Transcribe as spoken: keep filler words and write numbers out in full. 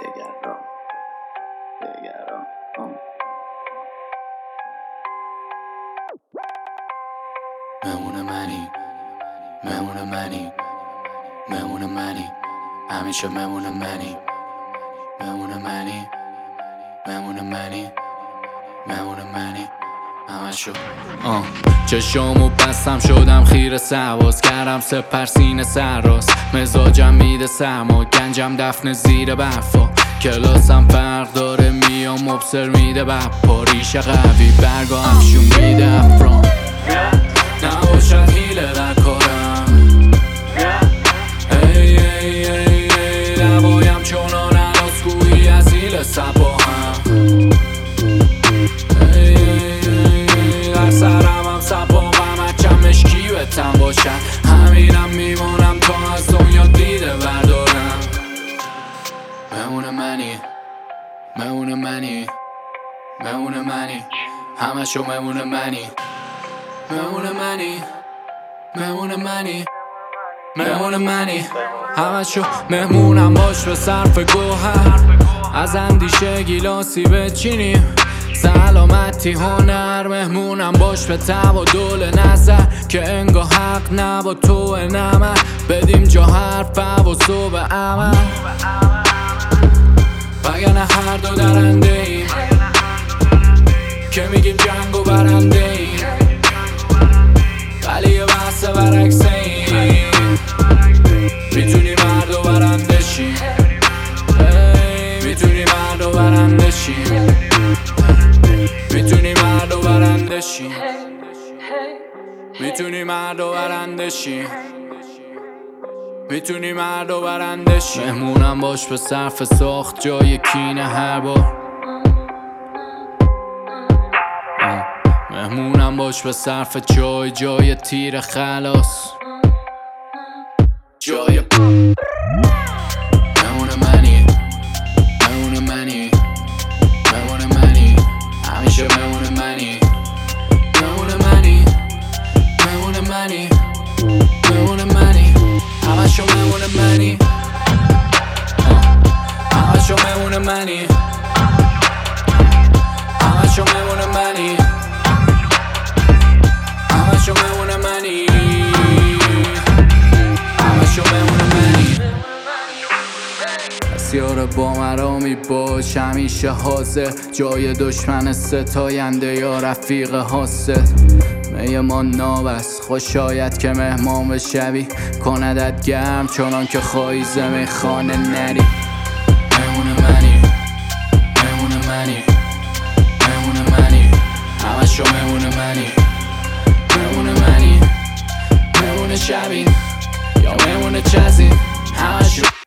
دگران دگران مهمون منی مهمون منی مهمون منی همیشه مهمون منی مهمون منی مهمون منی مهمون منی همشو آه چشامو بستم شدم خیره سواز کردم سپر سینه سراست مزاجم میده سرما گنجم دفن زیر برفا کلاسم فرق داره میام مبصر میده بپا ریشه قوی برگا افشون میده افران نباشد هیله در کارم ای ای ای ای لبایم چونان علاز گویی از هیل سباهم ای ای ای در سرم هم سباهم هرچم مشکی بتم باشد همینم میمونم تا از دنیا دیده بردارم مهمون منی مهمون منی مهمون منی همشو مهمون منی مهمون منی مهمون منی مهمون منی همشو مهمونم باش به صرف گوهر از اندیشه گیلاسی بچینیم سلامتی هنر مهمونم باش به تبادل نظر که انگاه حق نبا تو نمر بدیم جا حرف و صبح عمل وگرنه هر دو درنده ایم که میگیم جنگ و برنده ایم ولی یه بحث برعکسه ایم میتونی مرد و برنده شیم میتونی مرد و برنده شیم میتونی مرد و برنده شیم میتونی مرد و برنده شیم میتونی مرد و برنده شیم مهمونم باش به صرف ساخت جای کینه هر بار مهمونم باش به صرف جای جای تیر خلاص جای مهمون منی مهمون منی مهمون منی همیشه مهمون منی مهمون منی مهمون منی مهمون منی همشو مهمون منی همشو مهمون منی همشو مهمون منی همشو مهمون منی همشو مهمون منی بسیار با مرامی باش همیشه حاضر جای دشمن ستاینده یا رفیق حاسد می ما نابست خوش آید که مهمان بشوی کندت گرم چنان که خواهی زمین خانه نری مهمون منی مهمون منی مهمون منی همشو مهمون منی مهمون منی مهمون شبین یا مهمون چزین همشو